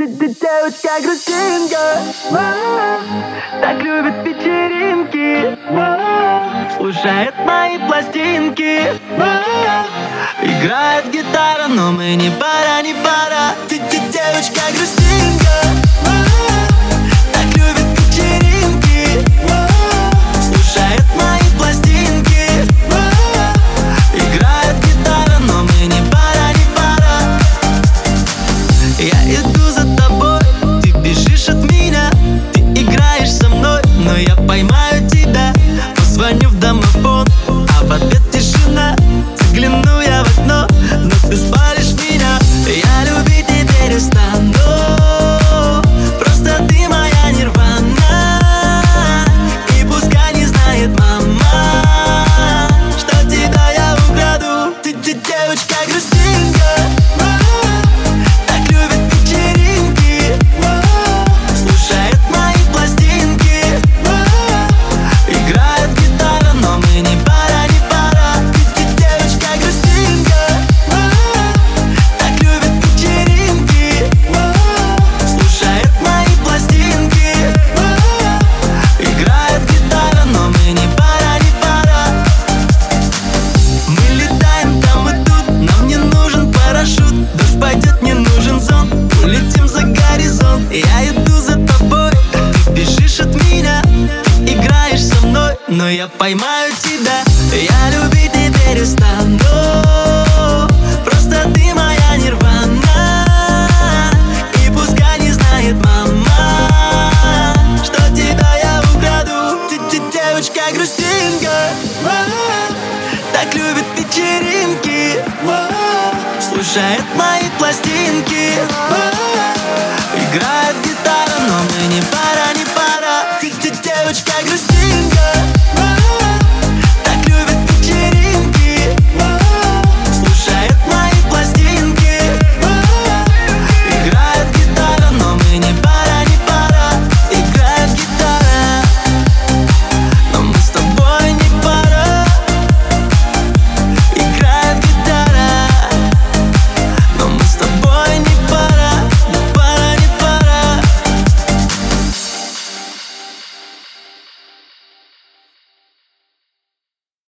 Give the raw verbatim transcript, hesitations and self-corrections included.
ты, ты девочка грустинка, так любит вечеринки, слушает мои пластинки, играет гитара, но мы не пара, не пара. Ты, ты девочка грустинка, так любит вечеринки, слушает мои пластинки, играет гитара, но мы не пара, не пара. Я иду за тобой, ты бежишь от меня, ты играешь со мной, но я поймаю тебя. Позвоню в домофон, а в ответ тишина. Загляну я в окно, но ты спалишь меня. Я любить не перестану, просто ты моя нирвана. И пускай не знает мама, что тебя я украду. Ты, ты девочка грустинка, так любит вечеринки, слушает мои пластинки, играет гитара, но мы не пара, не пара. Ты, ты девочка грустинка, так любит вечеринки, слушает мои пластинки, играет гитара, но мы не пара, не пара. Мы летаем там и тут, нам не нужен парашют. Дождь пойдет, не нужен сон, улетим за горизонт. Я иду за тобой, ты бежишь от меня, ты играешь со мной, но я поймаю тебя. Я любить не перестану, просто ты моя нирвана. И пускай не знает мама, что тебя я украду. Ты, ты девочка грустинка, так любит вечеринки, слушает мои пластинки,